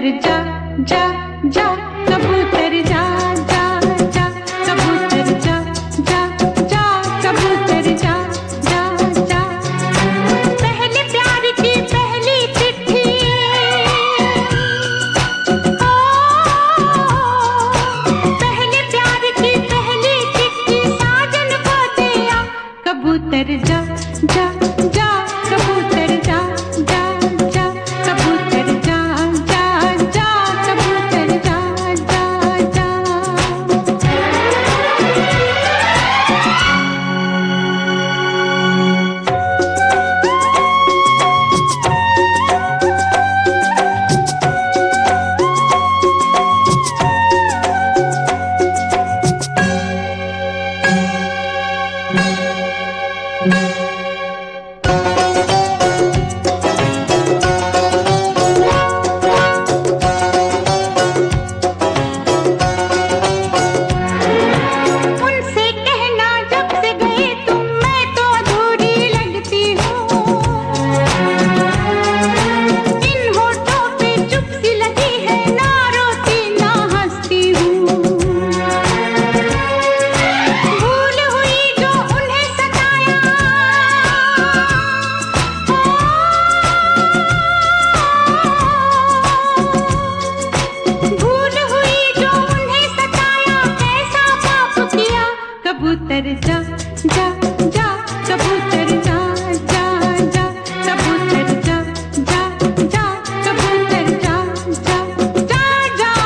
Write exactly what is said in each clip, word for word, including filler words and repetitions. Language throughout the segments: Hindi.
कबूतर जा जा जा, कबूतर जा जा जा, कबूतर जा जा जा, कबूतर जा जा जा। पहले प्यार की पहली चिट्ठी, ओ पहले प्यार की पहली चिट्ठी साजन को दिया। कबूतर जा जा जा, कबूतर जा जा जा, कबूतर जा जा जा, कबूतर जा जा जा। उनसे कहना जब से गए तुम, मैं तो अधूरी लगती हूँ। इन होठों पे चुप सी लगी है, ना रोती ना हंसती हूँ। भूल हुई जो उन्हें सताया, भूल हुई जो उन्हें सताया, कैसा पाप किया। कबूतर जा जा जा, कबूतर जा जा जा, कबूतर जा जा जा, कबूतर जा जा जा जा।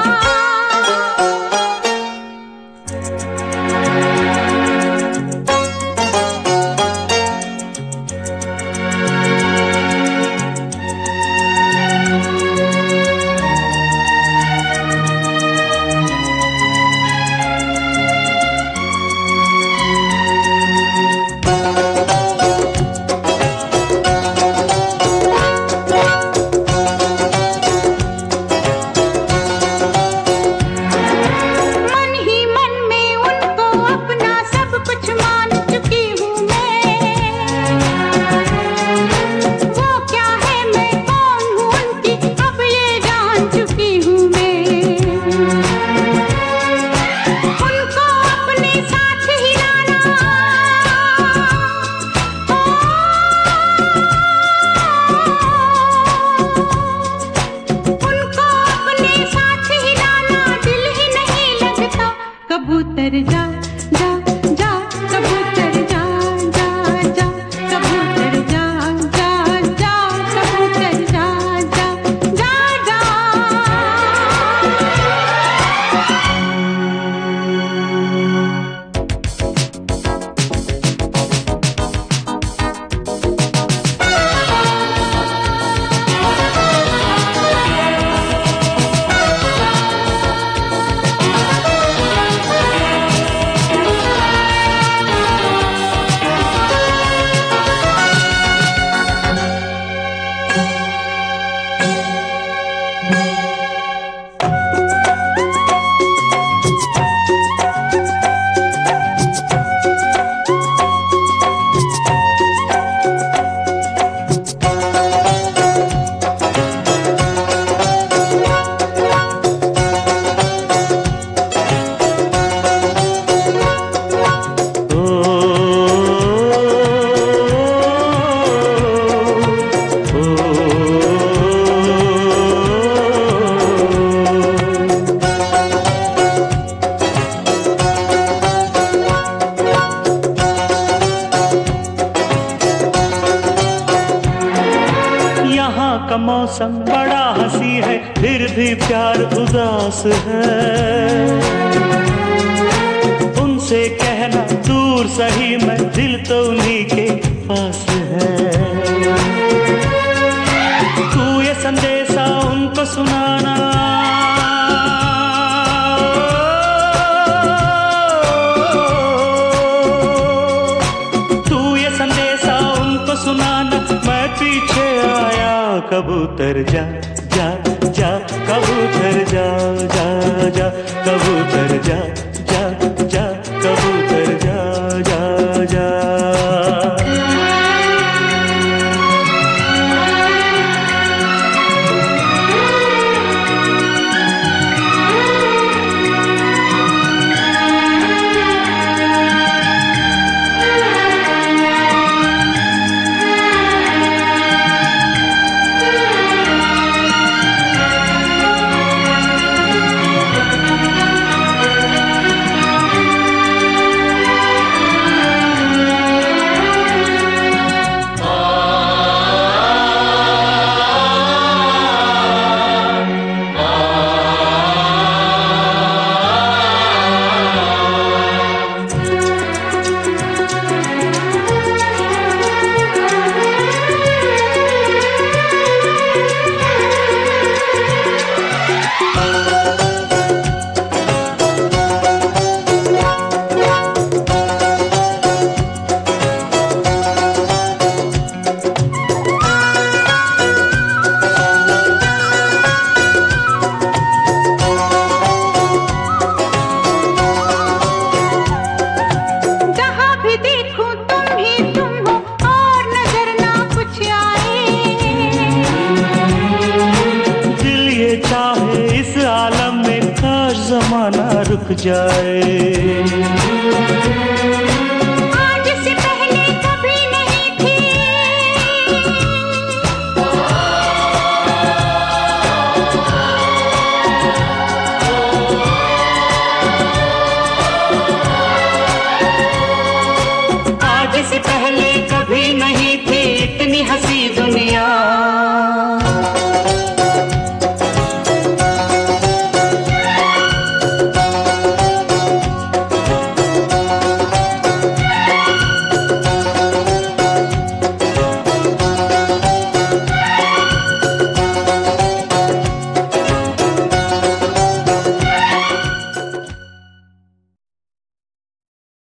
मन ही मन में उनको अपना सब कुछ मान चुकी हूँ मैं। वो क्या है मैं कौन हूँ उनकी, अब ये जान चुकी हूँ मैं। उनको अपने साथ ही लाना, उनको अपने साथ ही लाना, दिल ही नहीं लगता। कबूतर जा जा जा, कबूतर जा जा जा, कबूतर जा जा जा, कबूतर जा जा जा जा। यहाँ का मौसम बड़ा हंसी है, फिर भी प्यार उदास है। उनसे कहना दूर सही मैं, दिल तो उन्हीं के पास है। तू ये संदेशा उनको सुनाना, तू ये संदेशा उनको सुनाना, मैं पीछे आया। कबूतर जा जा जा, कबूतर जा जा जा, कबूतर जा जा जा, कबूतर जा जा जा। रुक जाए।